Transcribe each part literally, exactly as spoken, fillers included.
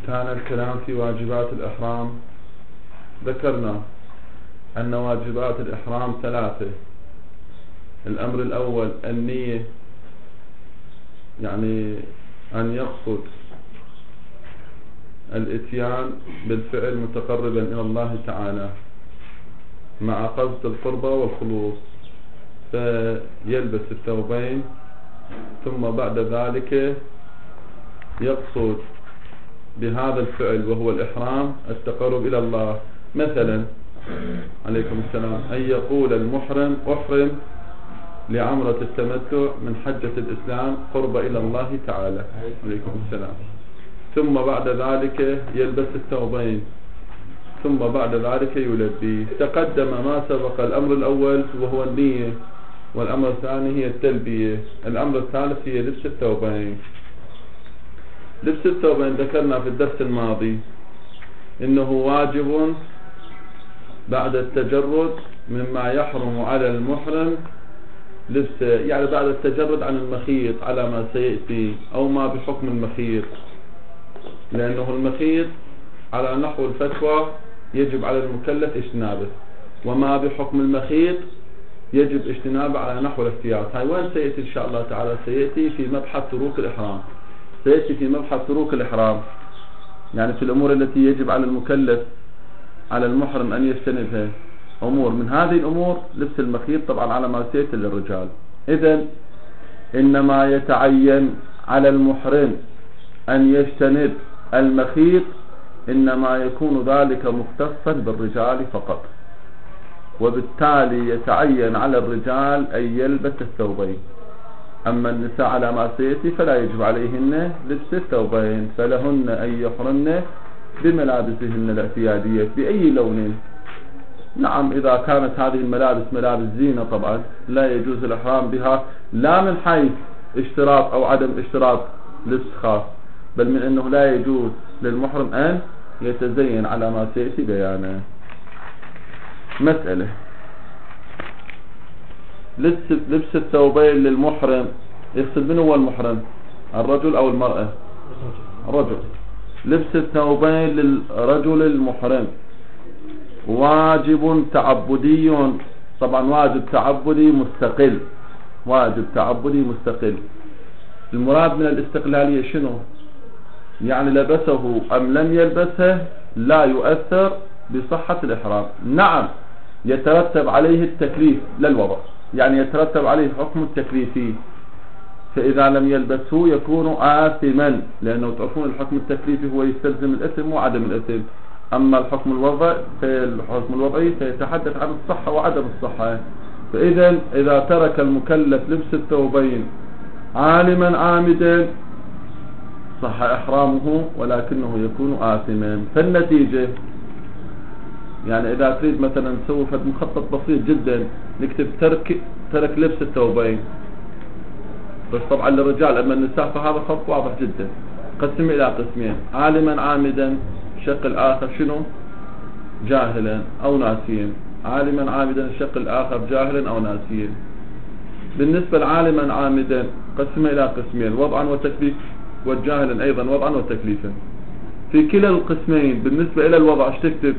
كان الكلام في واجبات الإحرام. ذكرنا أن واجبات الإحرام ثلاثة. الأمر الأول النية، يعني أن يقصد الإتيان بالفعل متقربا إلى الله تعالى مع قصد القربة والخلوص، فيلبس الثوبين ثم بعد ذلك يقصد بهذا الفعل وهو الإحرام التقرب إلى الله. مثلا عليكم السلام أن يقول المحرم أحرم لعمرة التمتع من حجة الإسلام قرب إلى الله تعالى. عليكم السلام. ثم بعد ذلك يلبس الثوبين ثم بعد ذلك يلبي. تقدم ما سبق الأمر الأول وهو النية، والأمر الثاني هي التلبية، الأمر الثالث هي لبس الثوبين. لبس الثوبين ذكرنا في الدرس الماضي إنه واجب بعد التجرد مما يحرم على المحرم لبس، يعني بعد التجرد عن المخيط على ما سيأتي، أو ما بحكم المخيط، لأنه المخيط على نحو الفتوى يجب على المكلف اجتنابه، وما بحكم المخيط يجب اجتنابه على نحو الاحتياط. هاي وين سيأتي إن شاء الله تعالى؟ سيأتي في مبحث تروك الإحرام. سيأتي في مبحث تروك الإحرام، يعني في الأمور التي يجب على المكلف على المحرم أن يجتنبها. أمور من هذه الأمور لبس المخيط طبعا على ما سيأتي للرجال. إذن إنما يتعين على المحرم أن يجتنب المخيط إنما يكون ذلك مختصا بالرجال فقط، وبالتالي يتعين على الرجال أن يلبس الثوبين. أما النساء على ما سيأتي فلا يجب عليهن لبس الثوبين، فلهن أن يحرمن بملابسهن الاعتيادية بأي لون. نعم إذا كانت هذه الملابس ملابس زينة طبعا لا يجوز الإحرام بها، لا من حيث اشتراط أو عدم اشتراط لبس خاص، بل من أنه لا يجوز للمحرم أن يتزين على ما سيأتي بيانه. مسألة لبس الثوبين للمحرم، يقصد من هو المحرم؟ الرجل أو المرأة؟ الرجل. لبس الثوبين للرجل المحرم واجب تعبدي، طبعا واجب تعبدي مستقل، واجب تعبدي مستقل. المراد من الاستقلالية شنو؟ يعني لبسه أم لم يلبسه لا يؤثر بصحة الإحرام. نعم يترتب عليه التكليف للوضع، يعني يترتب عليه حكم التكليفي، فإذا لم يلبسه يكون آثما، لأنه تعرفون الحكم التكليفي هو يستلزم الإثم وعدم الإثم. أما الحكم الوضعي فالحكم الوضعي سيتحدث عن الصحة وعدم الصحة. فإذا إذا ترك المكلف لبس الثوبين عالما عامدا صح إحرامه، ولكنه يكون آثما. فالنتيجة يعني إذا تريد مثلا نسوي فد مخطط بسيط جدا، نكتب ترك ترك لبس الثوبين بس طبعا للرجال، أما النساء فهذا خط واضح جدا. قسم إلى قسمين: عالما عامدا، الشق الآخر شنو؟ جاهلا أو ناسيا. عالما عامدا الشق الآخر جاهلا أو ناسيا. بالنسبة لعالما عامدا قسم إلى قسمين: وضعا وتكليف، والجاهلا أيضا وضعا وتكليفا. في كلا القسمين بالنسبة إلى الوضع ايش تكتب؟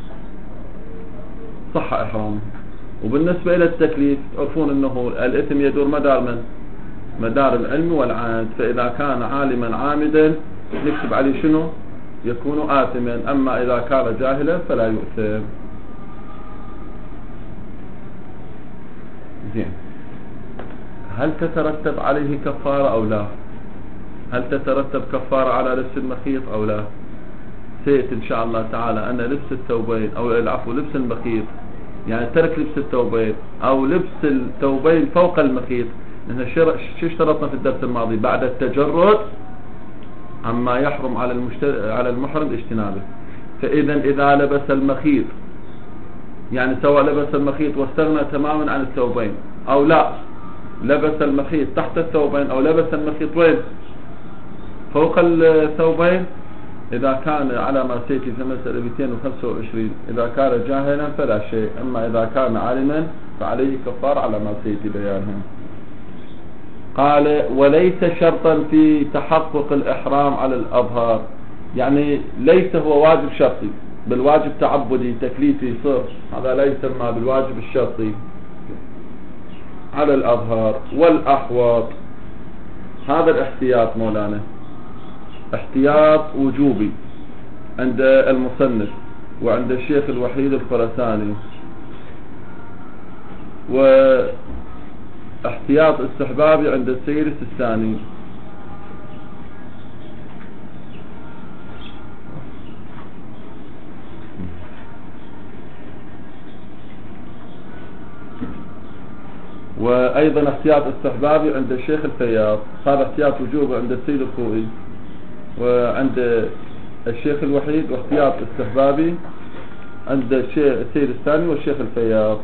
صح إحرامه. وبالنسبة إلى التكليف تعرفون أنه الإثم يدور مدار من؟ مدار العلم والعاد. فإذا كان عالما عامدا نكتب عليه شنو؟ يكون آثما. أما إذا كان جاهلا فلا يؤثم. زين، هل تترتب عليه كفارة أو لا؟ هل تترتب كفارة على لبس المخيط أو لا؟ سيأتي إن شاء الله تعالى أن لبس الثوبين أو العفو لبس المخيط، يعني ترك لبس الثوبين أو لبس الثوبين فوق المخيط. إحنا شو اشترطنا في الدرس الماضي؟ بعد التجرد عما يحرم على المشتر... على المحرم اجتنابه. فإذا إذا لبس المخيط، يعني سواء لبس المخيط واستغنى تماما عن الثوبين، أو لا لبس المخيط تحت الثوبين، أو لبس المخيط وين؟ فوق الثوبين، إذا كان على ما سيأتي في مسألة مئتين وخمسة وعشرين إذا كان جاهلا فلا شيء، أما إذا كان عالما فعليه كفار على ما سيأتي بيانهم. قال: وليس شرطا في تحقق الإحرام على الأظهار. يعني ليس هو واجب شرطي، بل واجب تعبدي تكليفي صر، هذا لا يسمى بالواجب الشرطي على الأظهر. والأحوط هذا الاحتياط مولانا احتياط وجوبي عند المصنف وعند الشيخ الوحيد الخراساني، واحتياط استحبابي عند السيد السيستاني. وأيضا احتياط استحبابي عند الشيخ الفياض. هذا احتياط وجوبي عند السيد الخوئي وعند الشيخ الوحيد، واحتياط استحبابي عند السيد الثاني والشيخ الفياض.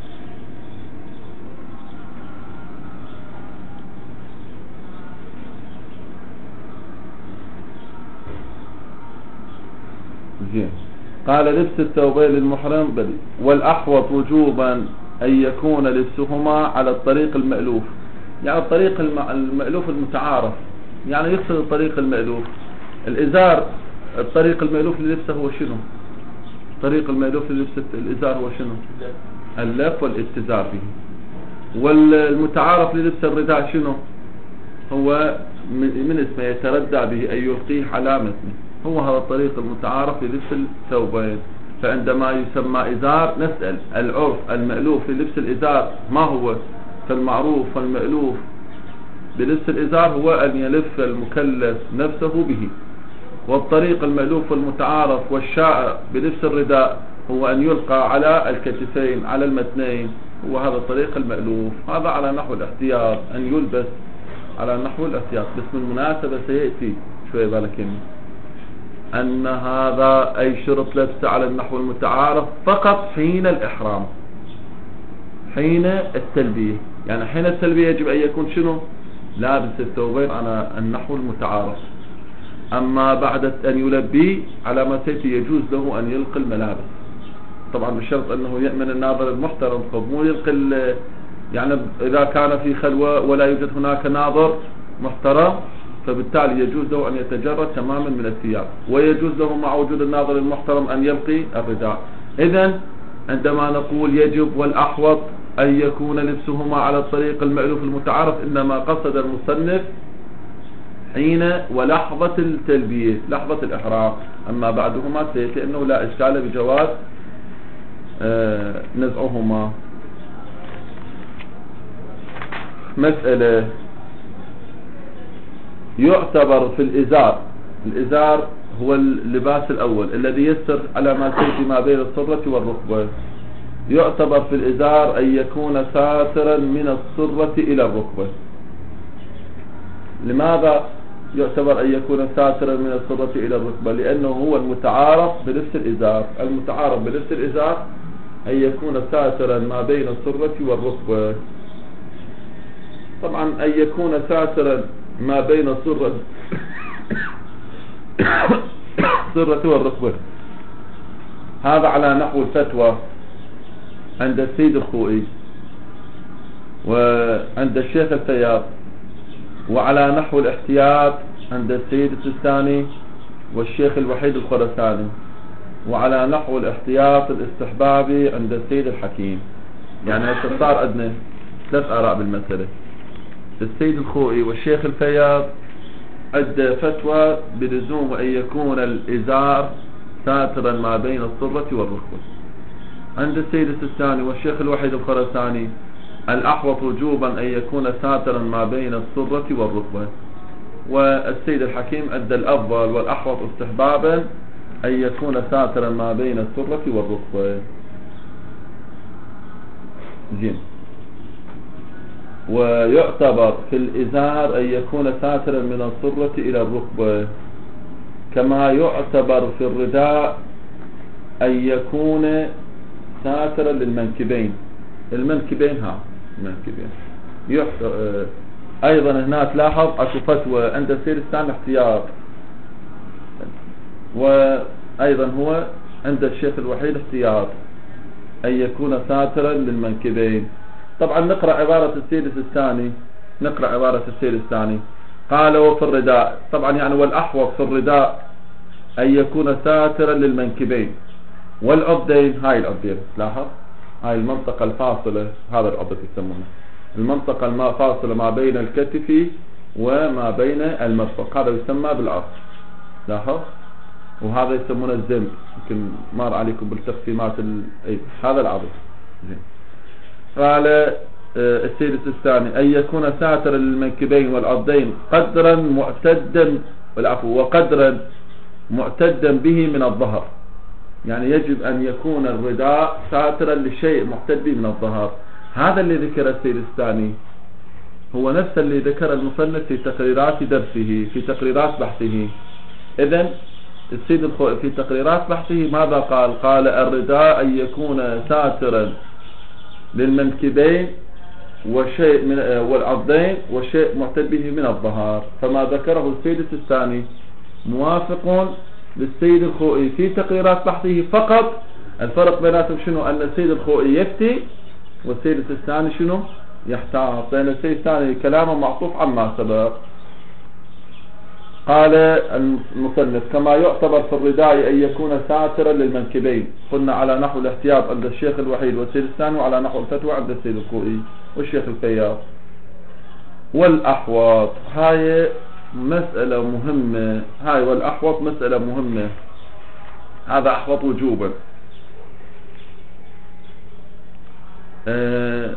زين. قال لبس الثوبين للمحرم بل والأحوط وجوبا أن يكون لبسهما على الطريق المألوف، يعني الطريق المألوف المتعارف، يعني يقصد الطريق المألوف الإزار. الطريق المألوف للبسه هو شنو؟ الطريق المألوف للبس الإزار هو شنو؟ اللف والاتزار به. والمتعارف للبس الرداء شنو؟ هو من اسمه يتردى به أي يلقيه على متنه، هو هذا الطريق المتعارف للبس الثوبين. فعندما يسمى إزار نسأل العرف المألوف للبس الإزار ما هو؟ فالمعروف والمألوف بلبس الإزار هو أن يلف المكلف نفسه به، والطريق المألوف والمتعارف والشائع بلبس الرداء هو أن يلقى على الكتفين على المتنين، هو هذا الطريق المألوف. هذا على نحو الاحتياط، أن يلبس على نحو الاحتياط. بس من المناسبة سيأتي شوي بالك أن هذا أي شرط لبسه على النحو المتعارف فقط حين الإحرام، حين التلبية. يعني حين التلبية يجب أن يكون شنو؟ لابس الثوبين على النحو المتعارف. أما بعد أن يلبي على ما سيأتي يجوز له أن يلقي الملابس، طبعا بشرط أنه يأمن الناظر المحترم، مو يلقي يعني إذا كان في خلوة ولا يوجد هناك ناظر محترم فبالتالي يجوز له أن يتجرد تماما من الثياب، ويجوز له مع وجود الناظر المحترم أن يلقي الرداء. إذن عندما نقول يجب والأحوط أن يكون لبسهما على الطريق المألوف المتعارف، إنما قصد المصنف حين ولحظة التلبية، لحظة الإحرام. أما بعدهما سيأتي أنه لا إشكال بجواز آه نزعهما. مسألة يعتبر في الإزار، الإزار هو اللباس الأول الذي يستر على ما سيأتي ما بين السرة والركبة. يعتبر في الإزار أن يكون ساترا من السرة إلى الركبة. لماذا يعتبر أن يكون ساترا من السرة إلى الركبة؟ لأنه هو المتعارف بلبس الإزار. المتعارف بلبس الإزار أن يكون ساترا ما بين السرة والركبة. طبعا أن يكون ساترا ما بين السرة السرة والركبة هذا على نحو الفتوى عند السيد الخوئي وعند الشيخ الفياض، وعلى نحو الاحتياط عند السيد السيستاني والشيخ الوحيد الخراساني، وعلى نحو الاحتياط الاستحبابي عند السيد الحكيم. يعني صار عندنا ثلاث آراء بالمسألة. السيد الخوئي والشيخ الفياض عند فتوى بلزوم أن يكون الإزار ساترا ما بين السرة والركبة. عند السيد السيستاني والشيخ الوحيد الخراساني الأحوط وجوبا أن يكون ساترا ما بين السرة والركبة. والسيد الحكيم عند الأفضل والأحوط استحبابا أن يكون ساترا ما بين السرة والركبة. زين. ويعتبر في الإزار أن يكون ساترا من السرة إلى الركبة، كما يعتبر في الرداء أن يكون ساترا للمنكبين. المنكبين ها المنكبين أيضا هنا تلاحظ أكو فتوى عند السيد الثاني احتياط، وأيضا هو عند الشيخ الوحيد احتياط أن يكون ساترا للمنكبين. طبعا نقرأ عبارة السيد الثاني، نقرأ عبارة السيد الثاني. قال وفي الرداء، طبعا يعني والأحوط في الرداء أن يكون ساترا للمنكبين والعضدين. هاي العضدين لاحظ، هاي المنطقة الفاصلة، هذا العضد يسمونه المنطقة الفاصلة ما بين الكتف وما بين المرفق، هذا يسمى بالعضد. لاحظ، وهذا يسمونه الزنب، يمكن مر عليكم بالتقسيمات ال... أي هذا العضد. زين. قال السيد الثاني أن يكون ساترا للمنكبين والعضدين قدرا معتدا، والعفو وقدرا معتدا به من الظهر، يعني يجب أن يكون الرداء ساترا لشيء معتد به من الظهر. هذا اللي ذكر السيد الثاني هو نفس اللي ذكر المصنف في تقريرات درسه، في تقريرات بحثه. إذن السيد الخوئي في تقريرات بحثه ماذا قال؟ قال الرداء أن يكون ساترا للمنكبين وشيء من والعضدين وشيء معتد به من الظهر. فما ذكره السيد الثاني موافق للسيد الخوئي في تقريرات بحثه، فقط الفرق بيناتهم شنو؟ أن السيد الخوئي يفتي والسيد الثاني شنو؟ يحتاط، لأن السيد الثاني كلامه معطوف عما سبق. قال المصنف كما يعتبر في الرداء أن يكون ساترا للمنكبين، قلنا على نحو الاحتياط عند الشيخ الوحيد والسيد الثاني، وعلى نحو الفتوى عند السيد الخوئي والشيخ الفياض. والأحوط، هاي مسألة مهمة، هاي والأحوط مسألة مهمة، هذا أحوط وجوبا. أه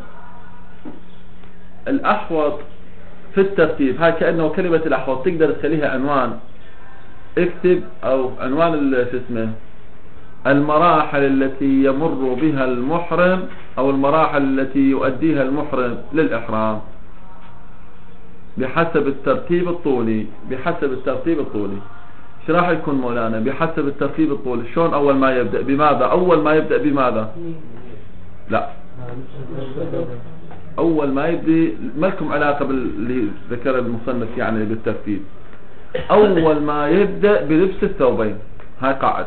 الأحوط في الترتيب، هاي كأنه كلمة الأحوط تقدر تخليها عنوان، اكتب أو عنوان شو اسمه المراحل التي يمر بها المحرم أو المراحل التي يؤديها المحرم للإحرام بحسب الترتيب الطولي. بحسب الترتيب الطولي ايش راح يكون مولانا؟ بحسب الترتيب الطولي شلون؟ أول ما يبدأ بماذا؟ أول ما يبدأ بماذا؟ لا، أول ما يبدأ ما لكم علاقة باللي ذكر المصنف يعني بالترتيب. أول ما يبدأ بلبس الثوبين، هاي قاعدة،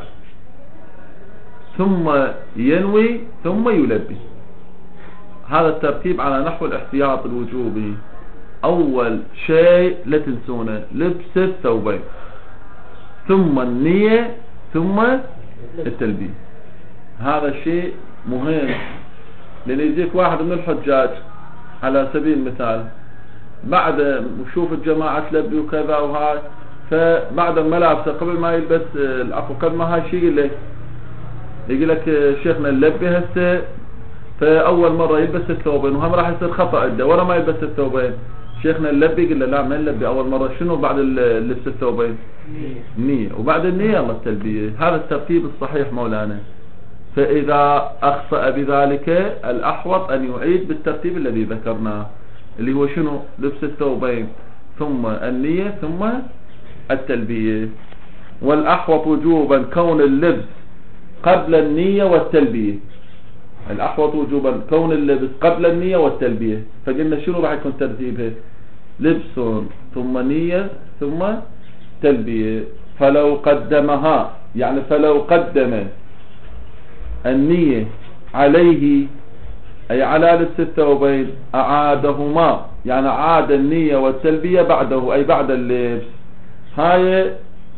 ثم ينوي ثم يلبي. هذا الترتيب على نحو الاحتياط الوجوبي. أول شيء لا تنسونه لبس الثوبين، ثم النية، ثم التلبية. هذا شيء مهم، لأن يجيك واحد من الحجاج على سبيل المثال بعد وشوف الجماعة تلبي وكذا وهاي، فبعد الملابس قبل ما يلبس العفو قبل ما هاي شيء يقول لك يقول لك شيخنا نلبي هسه، فأول مرة يلبس الثوبين، وهم راح يصير خطأ عنده ورا ما يلبس الثوبين. شيخنا نلبي، يقول له لا ما نلبي أول مرة. شنو بعد لبس الثوبين؟ نية، وبعد النية الله التلبية. هذا الترتيب الصحيح مولانا. فإذا أخطأ بذلك الأحوط أن يعيد بالترتيب الذي ذكرناه، اللي هو شنو؟ لبس الثوبين ثم النية ثم التلبية. والأحوط وجوبا كون اللبس قبل النية والتلبية. الأحوط وجوبا كون اللبس قبل النية والتلبية. فقلنا شنو راح يكون ترتيبه؟ لبس ثم نية ثم تلبية. فلو قدمها، يعني فلو قدم النية عليه أي على لبس الثوبين أعادهما، يعني عاد النية والتلبية بعده أي بعد اللبس. هاي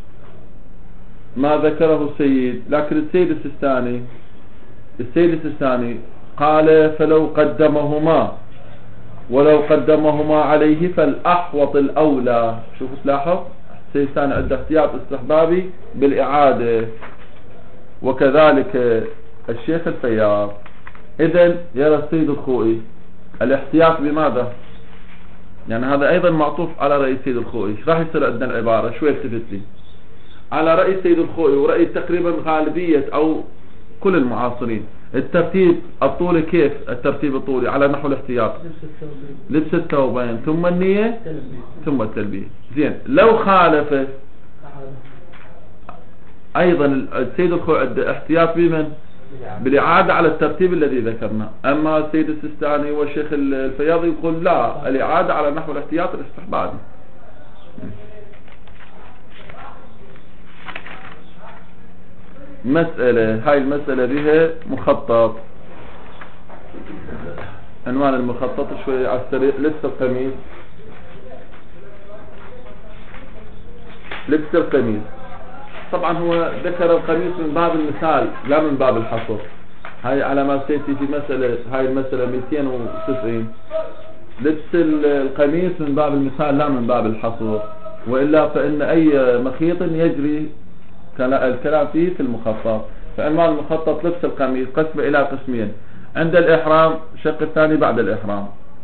ما ذكره السيد. لكن السيد السيستاني السيد السيستاني قال فلو قدمهما، ولو قدمهما عليه فالأحوط الأولى. شوفوا تلاحظ السيد السيستاني عنده احتياط استحبابي بالإعادة، وكذلك الشيخ الفياض. إذن يرى السيد الخوئي الاحتياط بماذا؟ يعني هذا أيضا معطوف على رأي السيد الخوئي. ايش راح يصير عندنا العبارة؟ شوي التفت لي على رأي السيد الخوئي ورأي تقريبا غالبية أو كل المعاصرين. الترتيب الطولي كيف؟ الترتيب الطولي على نحو الاحتياط لبس الثوبين ثم النية ثم التلبية. زين، لو خالف أيضا السيد الخوئي عنده احتياط بمن؟ بالإعادة على الترتيب الذي ذكرنا. أما السيد السيستاني والشيخ الفياض يقول لا، الإعادة على نحو الاحتياط الاستحبابي. مسألة، هاي المسألة بها مخطط. عنوان المخطط شوي على السريع. لبس القميص. لبس القميص طبعا هو ذكر القميص من باب المثال لا من باب الحصر. هاي على ما سيأتي في مسألة، هاي المسألة مئتين وتسعين. لبس القميص من باب المثال لا من باب الحصر، وإلا فإن أي مخيط يجري الكلام فيه في المخطط. فعنوان المخطط لبس القميص قسم إلى قسمين: عند الإحرام الشق الثاني بعد الإحرام.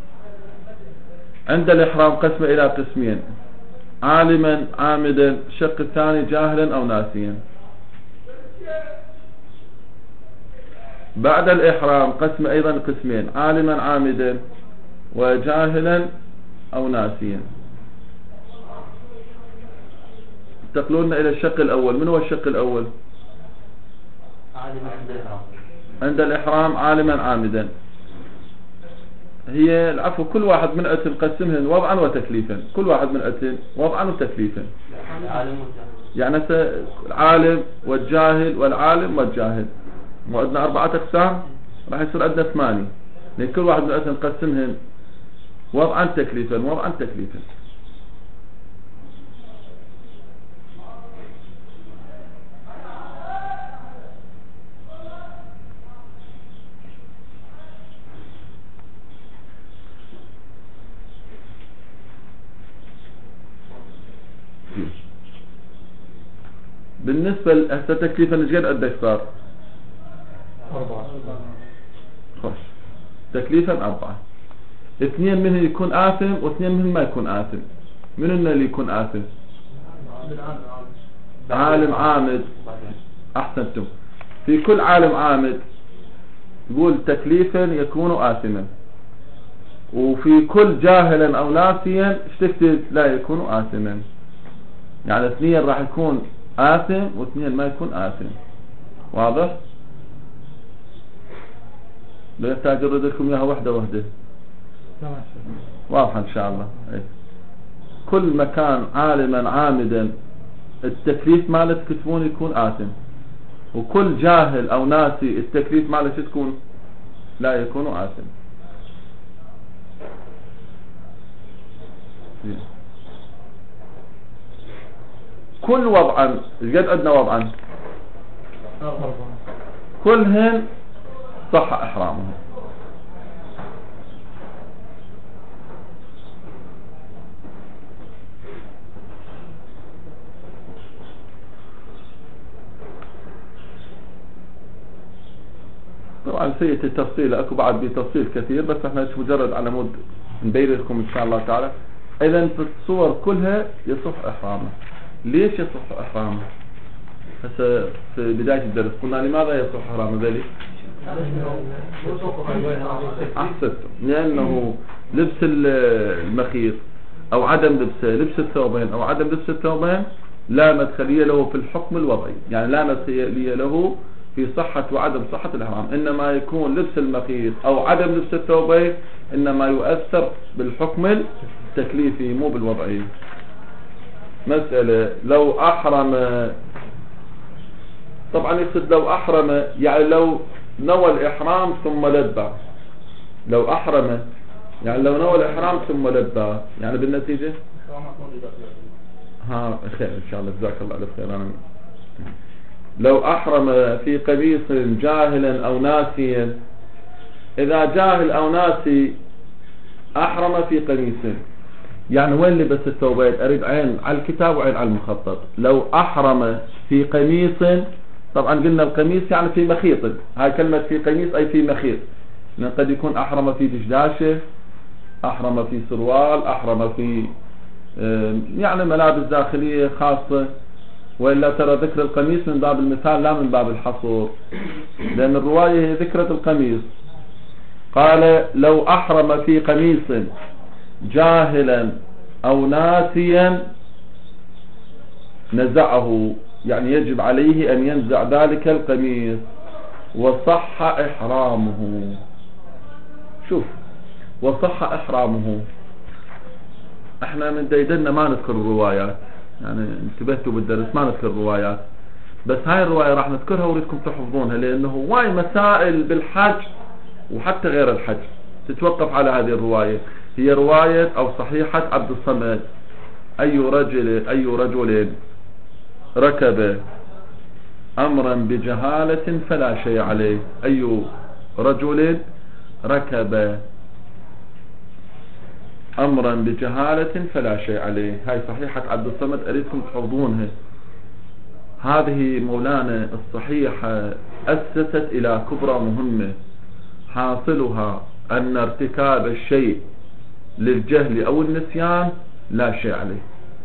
عند الإحرام قسم إلى قسمين: عالما عامدا، الشق الثاني جاهلا أو ناسيا. بعد الإحرام قسم أيضا قسمين: عالما عامدا وجاهلا أو ناسيا. انتقلون إلى الشق الأول. من هو الشق الأول؟ عالما عند الإحرام. عند الإحرام عالما عامدا. هي العفو كل واحد من أتن قسمهن وضعا وتكليفا، كل واحد من أتن وضعا وتكليفا. يعني العالم والجاهل والعالم والجاهل وعندنا أربعة أقسام، راح يصير عندنا ثمانية، لأن كل واحد من أتن قسمهن وضعا تكليفا وضعا تكليفا. بالنسبة لهسه تكليفا ايش قد قدك صار؟ أربعة. خوش. تكليفا أربعة. اثنين منهم يكون آثم واثنين منهم ما يكون آثم. من اللي يكون آثم؟ عالم عامد. أحسنتم. في كل عالم عامد يقول تكليفا يكون آثما، وفي كل جاهلا أو ناسيا ايش تكتب؟ لا يكون آثما. يعني اثنين راح يكون آثم واثنين ما يكون آثم. واضح؟ لا يحتاج أرد لكم إياها وحدة وحدة. واضح إن شاء الله. كل مكان عالما عامدا التكليف ماله تكتبون يكون آثم، وكل جاهل أو ناسي التكليف ماله تكون لا يكون آثم. كل وضعا قد عندنا وضعا كلهن صح إحرامهم. طبعا سيئة التفصيل اكو بعد بتفصيل كثير، بس احنا مجرد على مود نبين لكم ان شاء الله تعالى. اذا في الصور كلها يصح احرامه. ليش يصح احرامه؟ هسه في بداية الدرس قلنا لماذا يصح احرامه ذلك؟ احسنتم. لانه لبس المخيط او عدم لبسه، لبس الثوبين او عدم لبس الثوبين لا مدخلية له في الحكم الوضعي، يعني لا مدخلية له في صحة وعدم صحة الإحرام. إنما يكون لبس المخيط أو عدم لبس الثوبين إنما يؤثر بالحكم التكليفي مو بالوضعي. مسألة لو أحرم، طبعا يقصد لو أحرم يعني لو نوى الإحرام ثم لبى. لو أحرم يعني لو نوى الإحرام ثم لبى، يعني بالنتيجة ها خير إن شاء الله. جزاك الله ألف خير. أنا لو أحرم في قميص جاهلا أو ناسيا، إذا جاهل أو ناسي أحرم في قميص، يعني وين لبس الثوبين؟ أريد عين على الكتاب وعين على المخطط. لو أحرم في قميص، طبعا قلنا القميص يعني في مخيط، هاي كلمة في قميص أي في مخيط، لأن قد يكون أحرم في دشداشة، أحرم في سروال، أحرم في يعني ملابس داخلية خاصة. وإلا ترى ذكر القميص من باب المثال لا من باب الحصر، لأن الرواية هي ذكرة القميص. قال لو أحرم في قميص جاهلا أو ناسيا نزعه، يعني يجب عليه أن ينزع ذلك القميص وصح إحرامه. شوف، وصح إحرامه. احنا من ديدنا ما نذكر الروايات، يعني انتبهتوا بالدرس ما نذكر الروايات، بس هاي الرواية راح نذكرها وردكم تحفظونها، لأنه واي مسائل بالحج وحتى غير الحج تتوقف على هذه الرواية. هي رواية أو صحيحة عبد الصمد: أي رجل أي رجل ركب أمرا بجهالة فلا شيء عليه. أي رجل ركب أمرا بجهالة فلا شيء عليه. هاي صحيحة عبد الصمد، أريدكم تحفظونها. هذه مولانا الصحيحة أسست إلى كبرى مهمة، حاصلها أن ارتكاب الشيء للجهل أو النسيان لا شيء عليه.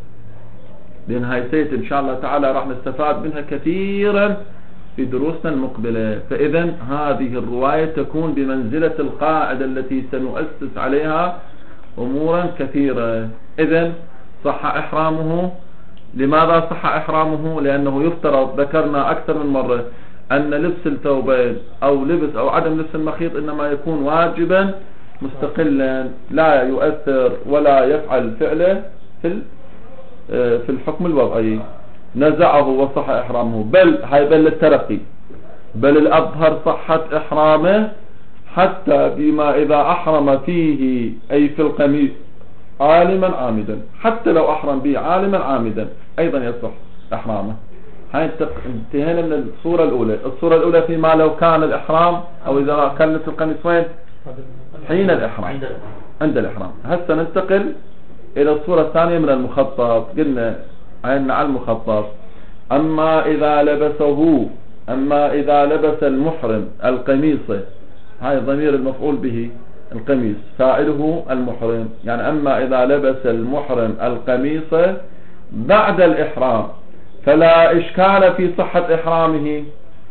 لأن هاي سيت إن شاء الله تعالى راح نستفاد منها كثيرا في دروسنا المقبلة. فإذا هذه الرواية تكون بمنزلة القاعدة التي سنؤسس عليها أمورا كثيرة. إذن صح إحرامه. لماذا صح إحرامه؟ لأنه يفترض، ذكرنا أكثر من مرة، أن لبس الثوبين أو لبس أو عدم لبس المخيط إنما يكون واجبا مستقلا، لا يؤثر ولا يفعل فعله في في الحكم الوضعي. نزعه وصح إحرامه، بل هاي بل الترقي، بل الأظهر صحة إحرامه حتى بما إذا أحرم فيه أي في القميص عالما عامدا، حتى لو أحرم به عالما عامدا أيضا يصح إحرامه. هاي انتهينا من الصورة الأولى. الصورة الأولى فيما لو كان الإحرام أو إذا كان لبس القميص وين؟ حين الإحرام، عند الإحرام. هسه ننتقل إلى الصورة الثانية من المخطط. قلنا عيننا على المخطط. أما إذا لبسه أما إذا لبس المحرم القميص، هاي ضمير المفعول به القميص، فاعله المحرم. يعني أما إذا لبس المحرم القميص بعد الإحرام فلا إشكال في صحة إحرامه،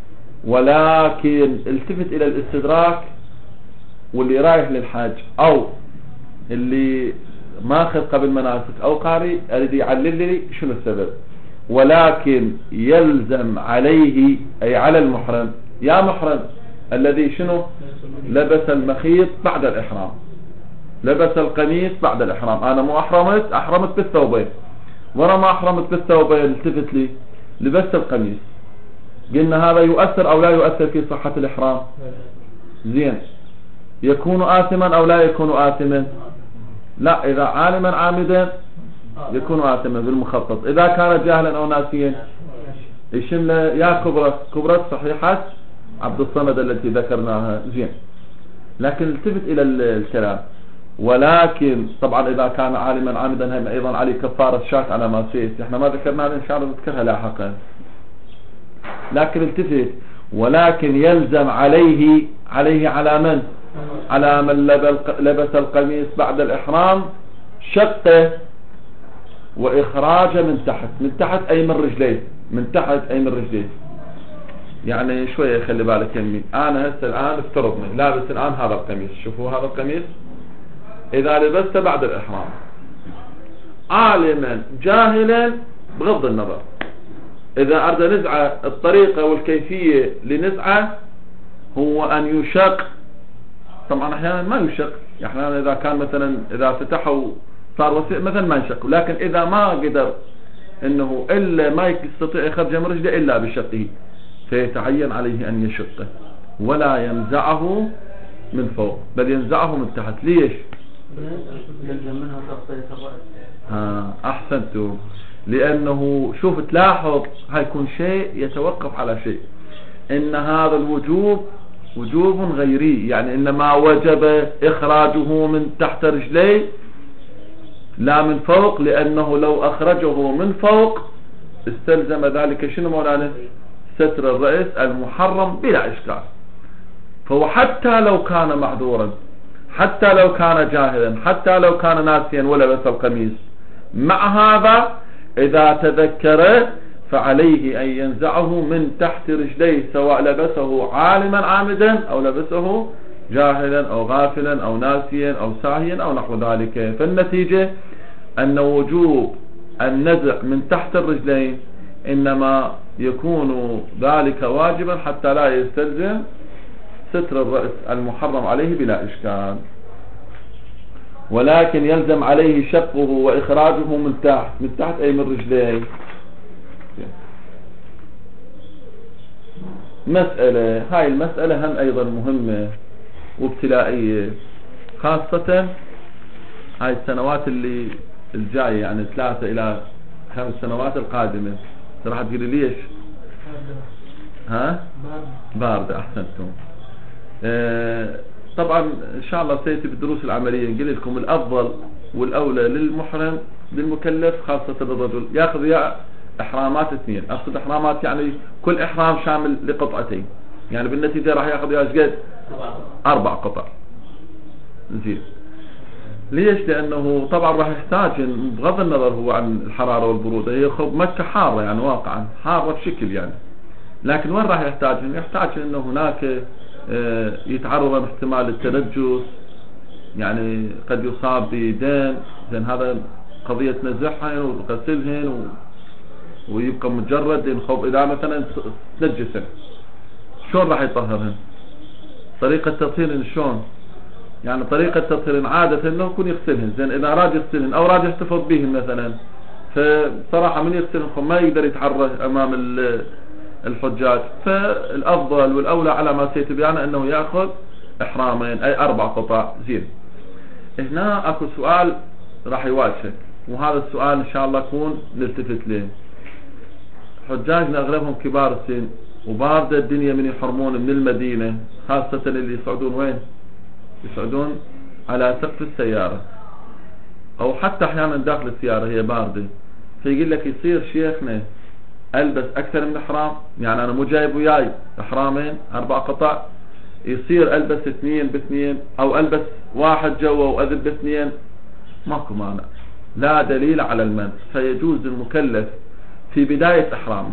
ولكن التفت إلى الاستدراك، واللي رايح للحج أو اللي ماخذ قبل مناسك أو قاري أريد يعلل لي شنو السبب. ولكن يلزم عليه أي على المحرم، يا محرم الذي شنو لبس المخيط بعد الإحرام، لبس القميص بعد الإحرام. أنا مو أحرمت أحرمت بالثوبين، ورا ما أحرمت بالثوبين التفت لي لبست القميص، قلنا هذا يؤثر أو لا يؤثر في صحة الإحرام؟ زين، يكون آثما أو لا يكون آثما؟ لا، إذا عالما عامدا يكون آثما بالمخطط. إذا كان جاهلا أو ناسيا يشمل يا كبرى كبرى صحيحة عبد الصمد التي ذكرناها. زين، لكن التفت إلى الكلام. ولكن طبعا إذا كان عالما عامدا هم أيضا عليه كفارة شاة على ما سيأتي، احنا ما ذكرناها إن شاء الله نذكرها لاحقا. لكن التفت، ولكن يلزم عليه عليه على من؟ على من لبس القميص بعد الإحرام شقه وإخراجه من تحت، من تحت أي من رجليه، من تحت أي من رجليه. يعني شوية خلي بالك يمي، أنا هسه الآن افترضني لابس الآن هذا القميص، شوفوا هذا القميص إذا لبسته بعد الإحرام عالما جاهلا بغض النظر، إذا أريد نزعة الطريقة والكيفية لنزعة هو أن يشق. طبعا أحيانا ما يشق، أحيانا إذا كان مثلا إذا فتحوا صار وسيع مثلا ما يشق، لكن إذا ما قدر إنه إلا ما يستطيع يخرج من رجله إلا بشقه فيتعين عليه أن يشقه ولا ينزعه من فوق، بل ينزعه من تحت. ليش؟ ها أحسنتوا، لأنه شوف تلاحظ هيكون شيء يتوقف على شيء، إن هذا الوجوب وجوب غيري، يعني إنما وجب إخراجه من تحت رجليه لا من فوق، لأنه لو أخرجه من فوق استلزم ذلك شنو مولانا؟ ستر الرأس المحرم بلا إشكال. فهو حتى لو كان معذورا، حتى لو كان جاهلا، حتى لو كان ناسيا ولبس القميص، مع هذا إذا تذكر فعليه أن ينزعه من تحت رجليه، سواء لبسه عالما عامدا أو لبسه جاهلا أو غافلا أو ناسيا أو ساهيا أو نحو ذلك. فالنتيجة أن وجوب النزع من تحت الرجلين إنما يكون ذلك واجبا حتى لا يستلزم ستر الرأس المحرم عليه بلا إشكال. ولكن يلزم عليه شقه وإخراجه من تحت، من تحت أي من رجليه. مسألة، هاي المسألة هم أيضا مهمة وابتلائية، خاصة هاي السنوات اللي الجاية، يعني ثلاثة إلى خمس سنوات القادمة. راح تقولي ليش؟ ها باردة. أحسنتم. آه طبعا إن شاء الله سيأتي بالدروس العملية نقول لكم الأفضل والأولى للمحرم للمكلف خاصة الرجل يأخذ يا إحرامات اثنين. أقصد إحرامات يعني كل إحرام شامل لقطعتين، يعني بالنتيجة راح يأخذ يا شقد أربع قطع. زين. ليش؟ لأنه طبعا راح يحتاج بغض النظر هو عن الحرارة والبرودة، هي خب مكة حارة يعني واقعا حارة بشكل يعني، لكن وين راح يحتاج؟ يحتاج انه هناك يتعرض احتمال التنجس، يعني قد يصاب بدين، لأن هذا قضية نزحهن وغسلهن ويبقى مجرد ينخب إذا مثلا تنجسن شلون راح يطهرهن؟ طريقة تطهيرهن شلون؟ يعني طريقة تطهيرهن عادة انه يكون يغسلهن، زين اذا اراد يغسلهن او اراد يحتفظ بهن مثلا، فبصراحة من يغسلهن ما يقدر يتحرك امام الحجاج، فالافضل والاولى على ما سيأتي بيانه انه ياخذ احرامين اي اربع قطع. زين. هنا اكو سؤال راح يواجهك، وهذا السؤال ان شاء الله يكون نلتفت له. حجاجنا اغلبهم كبار السن وباردة الدنيا من يحرمون من المدينة، خاصة اللي يصعدون وين؟ يصعدون على سقف السيارة او حتى احيانا داخل السيارة هي باردة، فيقول لك يصير شيخنا البس اكثر من احرام، يعني انا مو جايب وياي احرامين اربع قطع، يصير البس اثنين باثنين او البس واحد جوا واذب باثنين؟ ماكو مانع، لا دليل على المنع. فيجوز المكلف في بداية احرامه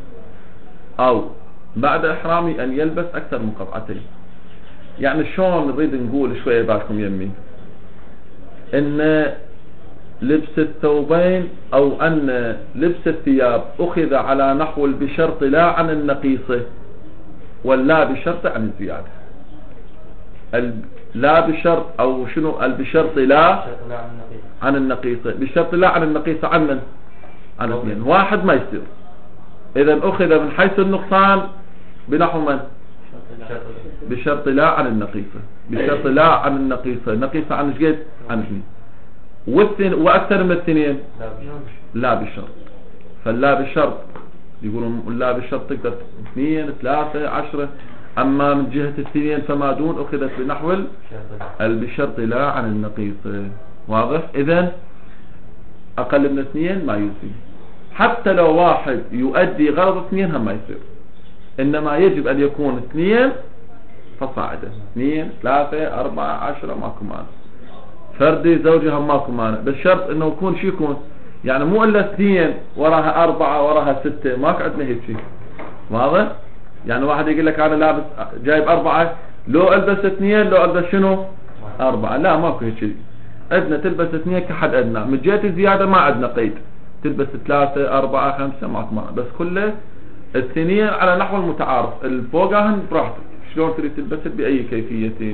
او بعد احرامي ان يلبس اكثر من قطعتين. يعني شلون نريد نقول شوية بالكم يمي ان لبس الثوبين او ان لبس الثياب اخذ على نحو بشرط لا عن النقيصة، ولا بشرط عن الزيادة. لا بشرط او شنو بشرط لا عن النقيصة، بشرط لا عن النقيصة عن من؟ عن اثنين، واحد ما يصير. اذا اخذ من حيث النقصان بنحو من؟ بشرط لا عن النقيصة، بشرط لا عن النقيصة. النقيصة عن شقد؟ عن اثنين. والثن واكثر من الاثنين لا بشرط. فلا بشرط يقولون لا بشرط تقدر اثنين ثلاثة عشرة، اما من جهة الاثنين فما دون اخذت بنحو بشرط لا عن النقيصة. واضح؟ اذا اقل من اثنين ما يصير، حتى لو واحد يؤدي غرض اثنين هم ما يصير، انما يجب ان يكون اثنين فصاعدا، اثنين ثلاثة اربعة عشرة ماكو مانع، فردي زوجها ماكو مانع، بالشرط انه يكون شي يكون يعني مو الا اثنين وراها اربعة وراها ستة، ماكو عندنا هيك شيء. واضح؟ يعني واحد يقول لك انا لابس جايب اربعة، لو البس اثنين لو البس شنو اربعة، لا ماكو هيك شيء. عندنا تلبس اثنين كحد ادنى، من جهة الزيادة ما عندنا قيد، تلبس ثلاثة اربعة خمسة ماكو مانع، بس كله الثنين على نحو المتعارف، الفوقهن براحتك شلون تريد تلبس باي كيفية.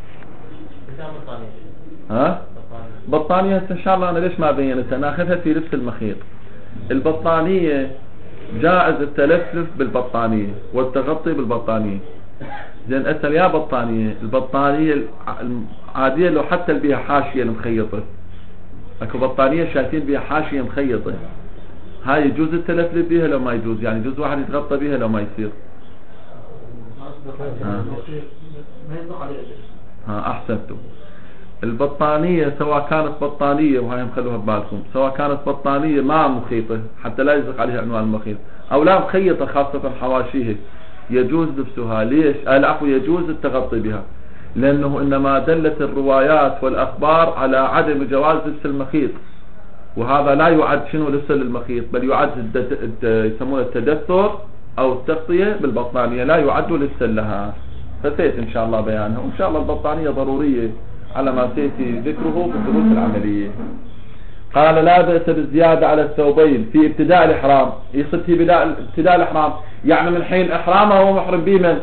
ها بطانية ان شاء الله انا ليش ما بينتها، ناخذها في لبس المخيط. البطانية جائز التلفلف بالبطانية والتغطي بالبطانية. زين اسال يا بطانية، البطانية العادية لو حتى بيها حاشية المخيطة، اكو بطانية شايفين بيها حاشية مخيطة، هاي يجوز التلفلف بيها لو ما يجوز؟ يعني يجوز واحد يتغطى بيها لو ما يصير؟ ها, ها احسنتم. البطانية سواء كانت بطانية، وهاي مخلوها ببالكم، سواء كانت بطانية ما مخيطة حتى لا يزق عليها عنوان المخيط، او لا مخيطة خاصة حواشيها، يجوز لبسها. ليش؟ العفو يجوز التغطي بها، لانه انما دلت الروايات والاخبار على عدم جواز لبس المخيط، وهذا لا يعد شنو لبسا للمخيط، بل يعد يسمونه التدثر او التغطية بالبطانية، لا يعد لبسا لها. فسيت ان شاء الله بيانها، وان شاء الله البطانية ضرورية على ما سيأتي ذكره في الدروس العملية. قال لا بأس بالزيادة على الثوبين في ابتداء الإحرام. يصير في ابتداء الإحرام يعني من حين إحرامه هو محرم به من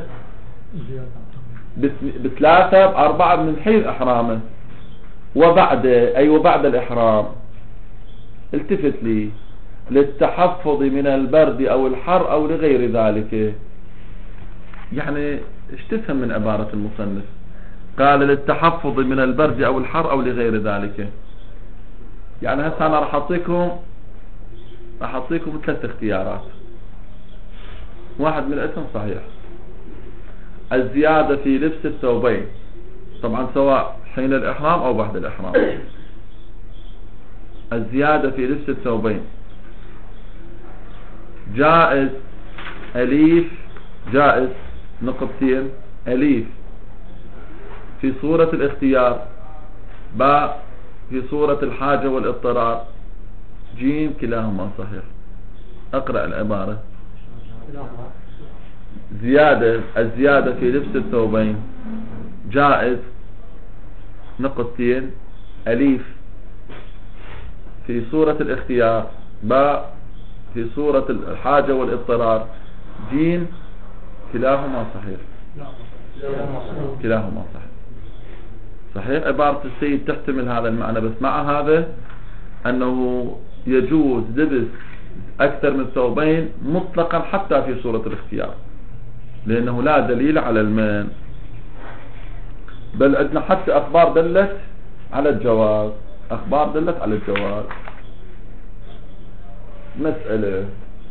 بثلاثة بأربعة من حين إحرامه، وبعد أي وبعد الإحرام. التفت لي للتحفظ من البرد أو الحر أو لغير ذلك. يعني ايش تفهم من عبارة المصنف؟ قال للتحفظ من البرد او الحر او لغير ذلك. يعني هسه انا راح اعطيكم راح اعطيكم ثلاث اختيارات. واحد من الاسم صحيح. الزيادة في لبس الثوبين طبعا سواء حين الإحرام أو بعد الإحرام. الزيادة في لبس الثوبين جائز أليف، جائز نقطتين أليف في صورة الاختيار، باء في صورة الحاجة والاضطرار، جيم كلاهما صحيح. أقرأ العبارة. زيادة الزيادة في لبس الثوبين جائز نقطتين أليف في صورة الاختيار، باء في صورة الحاجة والاضطرار، جيم كلاهما صحيح. كلاهما صحيح. صحيح. عبارة السيد تحتمل هذا المعنى، بس مع هذا أنه يجوز لبس أكثر من ثوبين مطلقا حتى في صورة الاختيار، لأنه لا دليل على المنع، بل عندنا حتى أخبار دلت على الجواز، أخبار دلت على الجواز. مسألة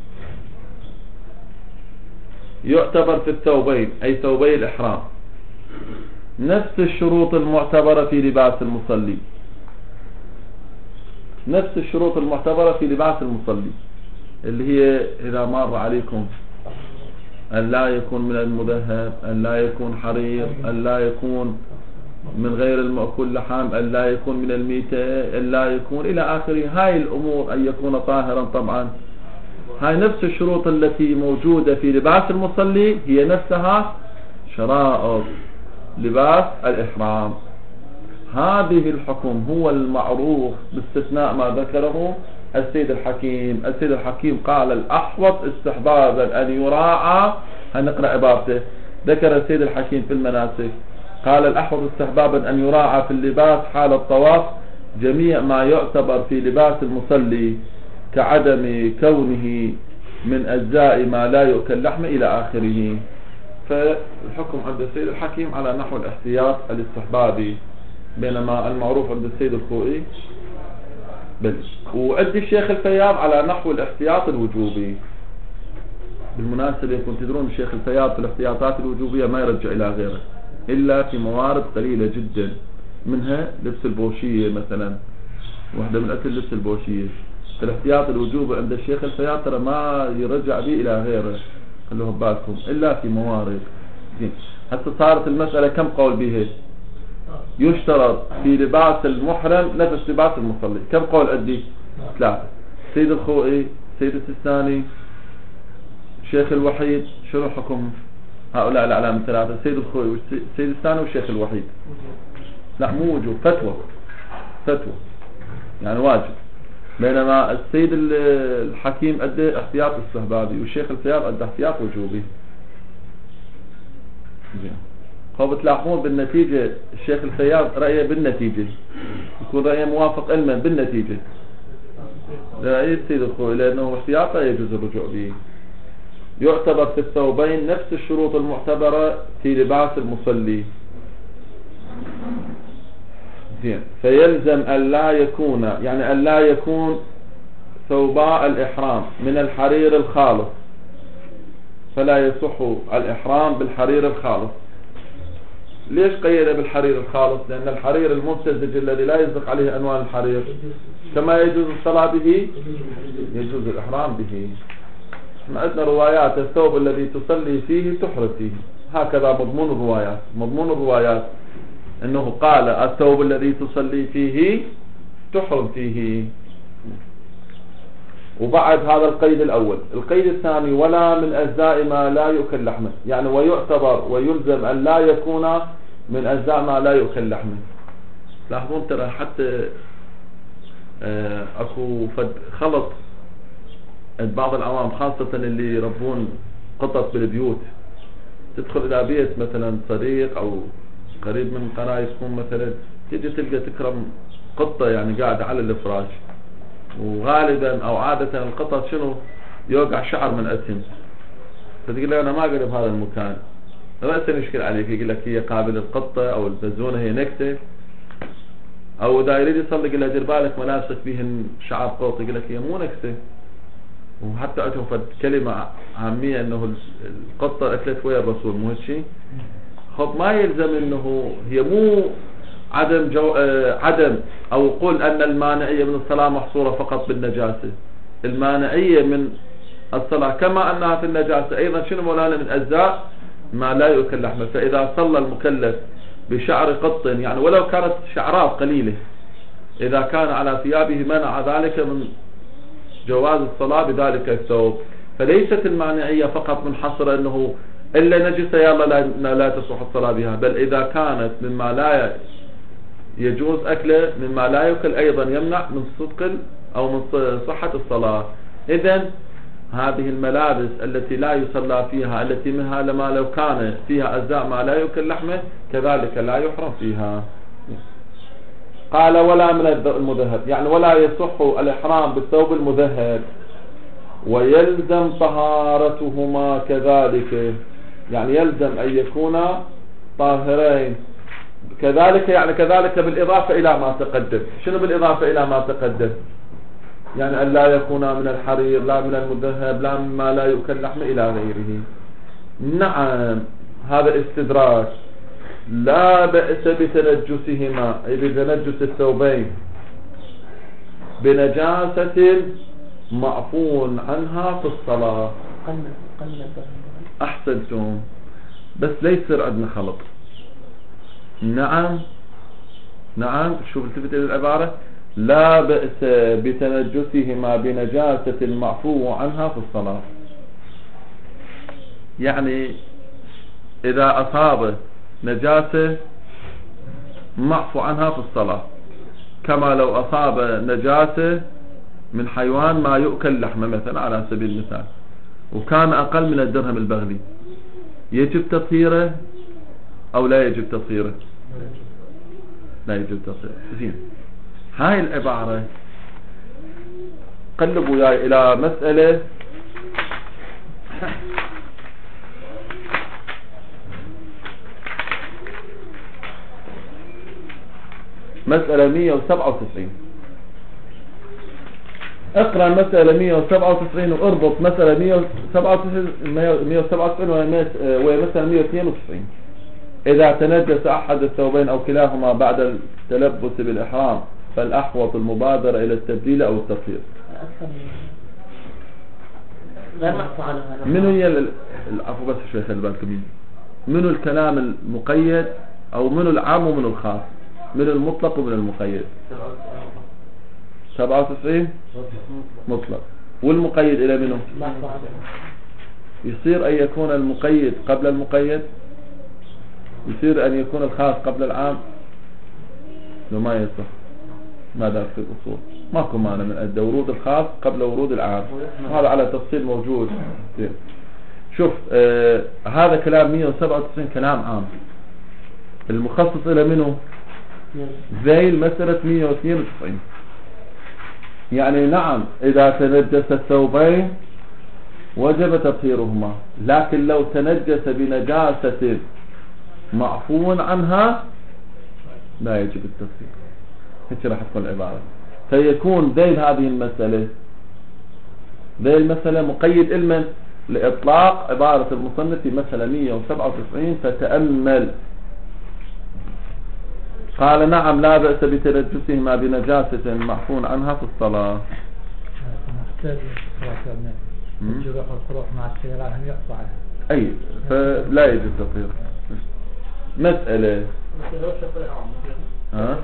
يعتبر في الثوبين أي ثوبي الإحرام نفس الشروط المعتبرة في لباس المصلي، نفس الشروط المعتبرة في لباس المصلي اللي هي إذا مر عليكم أن لا يكون من المذهب، أن لا يكون حرير، أن لا يكون من غير المأكول لحم، أن لا يكون من الميتة، أن لا يكون إلى آخره. هاي الأمور أن يكون طاهرا طبعا، هاي نفس الشروط التي موجودة في لباس المصلي هي نفسها شرائط لباس الإحرام. هذه الحكم هو المعروف باستثناء ما ذكره السيد الحكيم. السيد الحكيم قال الأحوط استحبابا أن يراعى، هنقرأ عبارته. ذكر السيد الحكيم في المناسك قال الأحوط استحبابا أن يراعى في اللباس حال الطواف جميع ما يعتبر في لباس المصلي كعدم كونه من أجزاء ما لا يؤكل لحمه إلى آخره. فالحكم عند السيد الحكيم على نحو الاحتياط الاستحبابي، بينما المعروف عند السيد الخوئي بل وعند الشيخ الفياض على نحو الاحتياط الوجوبي. بالمناسبة يكون تدرون الشيخ الفياض في الاحتياطات الوجوبية ما يرجع إلى غيره إلا في موارد قليلة جدا، منها لبس البوشية مثلا، واحدة من أكل لبس البوشية. الاحتياط الوجوبي عند الشيخ الفياض ترى ما يرجع به إلى غيره، خلوه ببالكم، إلا في موارد. حتى صارت المسألة كم قول به؟ يشترط في لباس المحرم نفس لباس المصلي. كم قول عندي؟ ثلاثة. سيد الخوئي، سيد السيستاني، الشيخ الوحيد. شنو حكم هؤلاء الأعلام الثلاثة؟ سيد الخوئي والسيد السيستاني والشيخ الوحيد. لا مو وجوب، فتوى، فتوى يعني واجب. بينما السيد الحكيم أدى احتياط استحبابي والشيخ الفياض أدى احتياط وجوبي. هو بتلاحظون بالنتيجة الشيخ الفياض رأيه بالنتيجة يكون رأيه موافق علما بالنتيجة رأي السيد الخوئي، لأنه احتياطا يجوز الرجوع به. يعتبر في الثوبين نفس الشروط المعتبرة في لباس المصلي. زين. فيلزم أن لا يكون يعني أن لا يكون ثوباء الإحرام من الحرير الخالص، فلا يصح الإحرام بالحرير الخالص. ليش قيد بالحرير الخالص؟ لأن الحرير الممتزج الذي لا يصدق عليه أنواع الحرير كما يجوز الصلاة به يجوز الإحرام به. احنا عندنا روايات الثوب الذي تصلي فيه تحرم فيه، هكذا مضمون الروايات. مضمون الروايات انه قال الثوب الذي تصلي فيه تحرم فيه. وبعد هذا القيد الأول، القيد الثاني ولا من أجزاء ما لا يؤكل لحمه، يعني ويعتبر ويلزم أن لا يكون من أجزاء ما لا يؤكل لحمه. لاحظون ترى حتى آه أكو فد خلط بعض العوام خاصة اللي يربون قطط بالبيوت، تدخل إلى بيت مثلا صديق أو قريب من قرايبكم مثلا، تجي تلقى تكرم قطة يعني قاعدة على الفراش، وغالبا او عادة القطط شنو يوقع شعر من اسهم، فتقول له انا ما اقرب هذا المكان، رأسا يشكل عليك، يقول لك هي قابل القطة او البزونة هي نكتة، او اذا يريد يصلي يقول له دير بالك ملابسك فيهن شعر قوط، يقول لك هي مو نكتة، وحتى اشوف كلمة عامية انه القطة اكلت ويا الرسول، مو هالشي؟ خب ما يلزم انه هي مو عدم جو آه عدم او قول ان المانعية من الصلاة محصورة فقط بالنجاسة. المانعية من الصلاة كما انها في النجاسة ايضا شنو مولانا من اجزاء ما لا يؤكل لحمه. فاذا صلى المكلف بشعر قط يعني ولو كانت شعرات قليلة، اذا كان على ثيابه منع ذلك من جواز الصلاة بذلك الثوب. فليست المانعية فقط منحصرة انه الا نجسة يلا لا, لا تصح الصلاة بها، بل اذا كانت مما لا يجوز اكله مما لا يؤكل ايضا يمنع من صدق او من صحة الصلاة. اذن هذه الملابس التي لا يصلى فيها التي منها لما لو كان فيها اجزاء ما لا يؤكل لحمه كذلك لا يحرم فيها. قال ولا من المذهب، يعني ولا يصح الإحرام بالثوب المذهب ويلزم طهارتهما كذلك، يعني يلزم أن يكونا طاهرين كذلك، يعني كذلك بالإضافة إلى ما تقدم. شنو بالإضافة إلى ما تقدم؟ يعني أن لا يكونا من الحرير لا من المذهب لا مما لا يؤكل لحمه إلى غيره. نعم هذا استدراج. لا بأس بتنجسهما أي بتنجس الثوبين بنجاسة معفو عنها في الصلاة. أحسنتم، بس لا يصير عندنا خلط. نعم نعم شوف التفت إلى العبارة، لا بأس بتنجسهما بنجاسة معفو عنها في الصلاة. يعني إذا أصاب نجاسة معفو عنها في الصلاة، كما لو أصاب نجاسة من حيوان ما يؤكل لحمه مثلا على سبيل المثال وكان أقل من الدرهم البغلي، يجب تطهيره أو لا يجب تطهيره؟ لا يجب تطهيره. زين، هاي العبارة قلبوا وياي إلى مسألة مسألة مية وسبعة وتسعين. اقرأ مسألة مية وسبعة وتسعين واربط مسألة مية وسبعة وتسعين ومسألة مية واثنين وتسعين. إذا تنجس أحد الثوبين أو كلاهما بعد التلبس بالإحرام فالأحوط المبادرة إلى التبديل أو التطهير. منو هي العفو بس شوي خلي بالكم، منو الكلام المقيد أو منو العام ومنو الخاص، من المطلق ومن المقيد؟ سبعة وتسعين مطلق، والمقيد إلى منه؟ يصير أن يكون المقيد قبل المقيد، يصير أن يكون الخاص قبل العام، لو ما يصح. ماذا في الأصول ماكو معنى من أدى ورود الخاص قبل ورود العام، وهذا على تفصيل موجود. شوف آه هذا كلام مية وسبعة وتسعين كلام عام، المخصص إلى منه زي المسألة مية واثنين وتسعين. يعني نعم إذا تنجس الثوبين وجب تطهيرهما، لكن لو تنجس بنجاسة معفو عنها لا يجب التطهير. هيك راح تكون العبارة. فيكون ذيل هذه المسألة ذيل المسألة مقيد علما لإطلاق عبارة المصنف في مسألة مية وسبعة وتسعين. فتأمل، قال نعم لا بأس بتنجسهما بنجاسة معفو عنها في الصلاة. الجروح والقروح مع السيارة هم يقطع أي فلا يجب تطهير. مسألة ها؟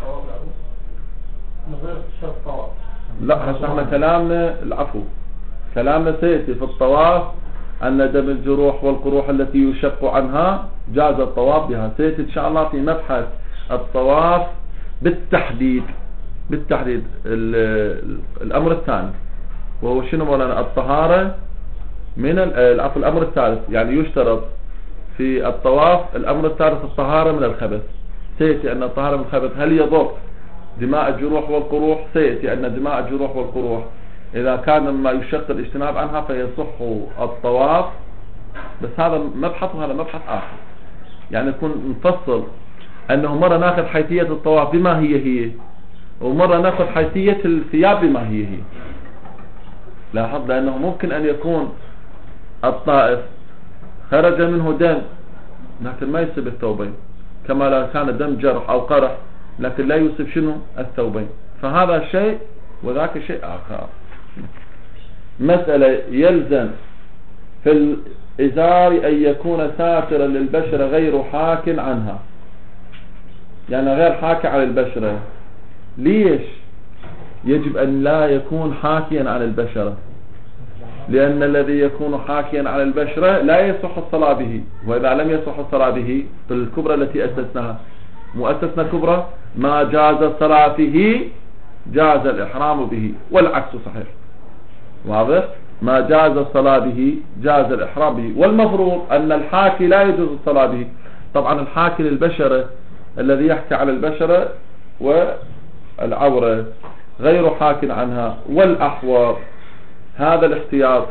لا هسه احنا كلامنا العفو، كلامنا سيأتي في الطواف أن دم الجروح والقروح التي يشق عنها جاز الطواف بها. سيأتي إن شاء الله في مبحث الطواف بالتحديد بالتحديد الأمر الثاني، وهو شنو مولانا؟ الطهارة من العفو. الأمر الثالث يعني يشترط في الطواف الأمر الثالث الطهارة من الخبث. سيأتي أن الطهارة من الخبث هل يضر دماء الجروح والقروح؟ سيأتي أن دماء الجروح والقروح إذا كان مما يشق الاجتناب عنها فيصح الطواف، بس هذا مبحث وهذا مبحث آخر. يعني يكون نفصل أنه مرة ناخذ حيثية الطواف بما هي هي، ومرة ناخذ حيثية الثياب بما هي هي. لاحظ، لأنه ممكن أن يكون الطائف خرج منه دم لكن ما يصيب الثوبين، كما لو كان دم جرح أو قرح لكن لا يصيب شنو الثوبين، فهذا شيء وذاك شيء آخر. مسألة يلزم في الإزار أن يكون ساترا للبشرة غير حاك عنها، يعني غير حاكي على البشرة. ليش يجب أن لا يكون حاكيا على البشرة؟ لأن الذي يكون حاكيا على البشرة لا يصح الصلاة به، وإذا لم يصح الصلاة به بالكبرى التي أسسناها، مؤسسنا كبرى ما جاز الصلاة فيه جاز الإحرام به، والعكس صحيح. واضح؟ ما جاز الصلاة به جاز الإحرام به، والمفروض أن الحاكي لا يجوز الصلاة به. طبعا الحاكي للبشرة الذي يحكي على البشرة والعورة غير حاك عنها. والأحوط هذا الاحتياط،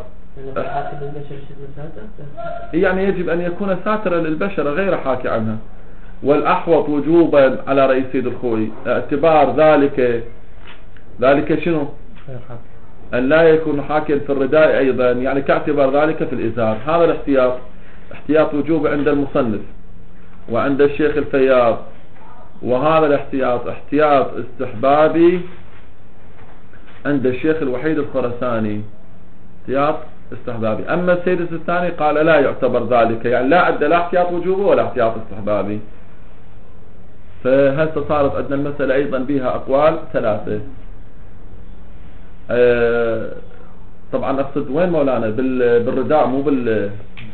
يعني يجب أن يكون ساترا للبشرة غير حاكي عنها. والأحوط وجوبا على رئيس سيد الخوئي اعتبار ذلك ذلك شنو؟ أن لا يكون حاكيا في الرداء أيضا، يعني كاعتبار ذلك في الإزار. هذا الاحتياط احتياط وجوب عند المصنف وعند الشيخ الفياض، وهذا الاحتياط احتياط استحبابي عند الشيخ الوحيد الخرساني، احتياط استحبابي. أما السيد السيستاني قال لا يعتبر ذلك، يعني لا عد لا احتياط وجوبي ولا احتياط استحبابي. فهسه صارت عندنا المسألة أيضا بها أقوال ثلاثة. أه طبعا أقصد وين مولانا؟ بالرداء مو بال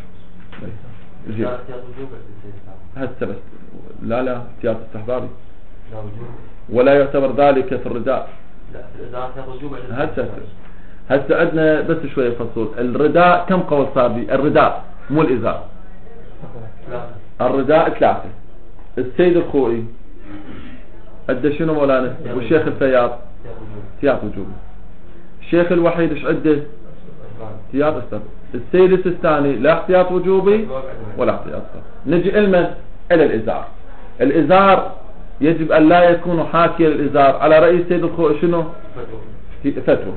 هسه بس لا لا احتياط استحبابي ولا يعتبر ذلك في الرداء. هسه هسه عندنا بس شوية فصول. الرداء كم قول صار بي؟ الرداء مو الإزار. الرداء ثلاثة. السيد الخوئي عده شنو مولانا؟ والشيخ الفياض احتياط وجوبي. الشيخ الوحيد ايش عده؟ احتياط استحبابي. السيد السيستاني لا احتياط وجوبي ولا احتياط استحبابي. نجي إلمن إلى الإزار. الإزار يجب أن لا يكون حاكيا الإزار على رئيس سيد الخوئي شنو؟ فتوى.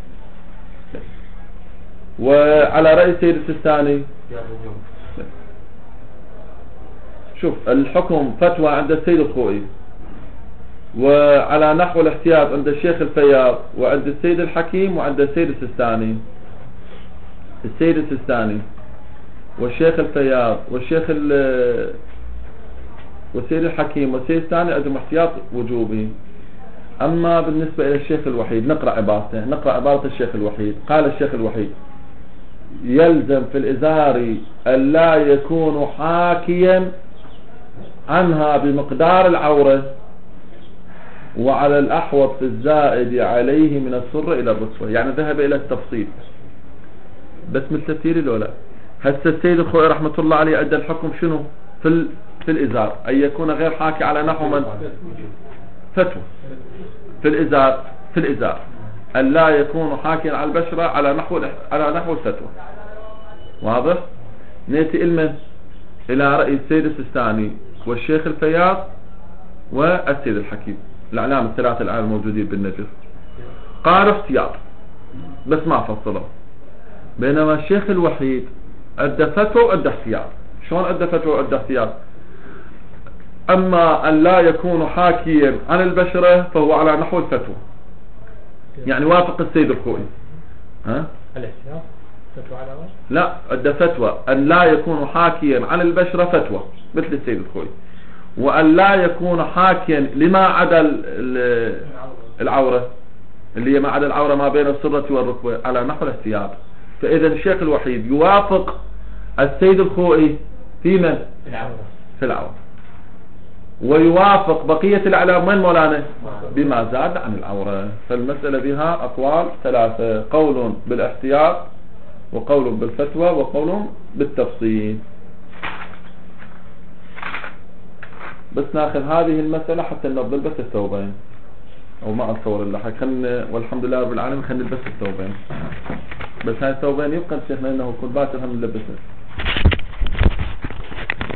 وعلى رئيس سيد السيستاني شوف الحكم فتوى عند السيد الخوئي، وعلى نحو الاحتياط عند الشيخ الفياض، وعند السيد الحكيم، وعند السيد السيستاني. السيد السيستاني والشيخ الفياض والشيخ والسيد الحكيم والسيد السيستاني عندهم احتياط وجوبي. أما بالنسبة إلى الشيخ الوحيد نقرأ عبارته، نقرأ عبارة الشيخ الوحيد. قال الشيخ الوحيد يلزم في الإزار أن لا يكون حاكيا عنها بمقدار العورة، وعلى الأحوط في الزائد عليه من السرة إلى الركبة. يعني ذهب إلى التفصيل بس مثل تفسير الأولى. هسه السيد الخوئي رحمة الله عليه أدى الحكم شنو في ال... في الإزار؟ أن يكون غير حاكي على نحو من فتوى في الإزار. في الإزار أن لا يكون حاكيا على البشرة على نحو على نحو الفتوى. واضح؟ نأتي إلمن إلى رأي السيد السيستاني والشيخ الفياض والسيد الحكيم، الأعلام الثلاثة الآن الموجودين بالنجف. قالوا احتياط بس ما فصلوا. بينما الشيخ الوحيد أدى فتوى وأدى احتياط. شلون أدى فتوى وأدى احتياط؟ أما أن لا يكون حاكيا عن البشرة فهو على نحو الفتوى، يعني وافق السيد الخوئي. ها؟ الاحتياط فتوى على وجه؟ لا، أدى فتوى أن لا يكون حاكيا عن البشرة فتوى مثل السيد الخوئي، وأن لا يكون حاكيا لما عدا العورة اللي هي ما عدا العورة ما بين السرة والركبة على نحو الاحتياط. فإذا الشيخ الوحيد يوافق السيد الخوئي في من؟ في العورة، ويوافق بقية الأعلام من مولانا؟ بما زاد عن العورة. فالمسألة بها أقوال ثلاثة: قول بالاحتياط، وقول بالفتوى، وقول بالتفصيل. بس ناخذ هذه المسألة حتى نفضل بس الثوبين، أو ما أتصور إلا حق خلنا، والحمد لله رب العالمين خلنا نلبس الثوبين. بس هاي الثوبين يبقى شيخنا إنه كل باكر هم نلبسه.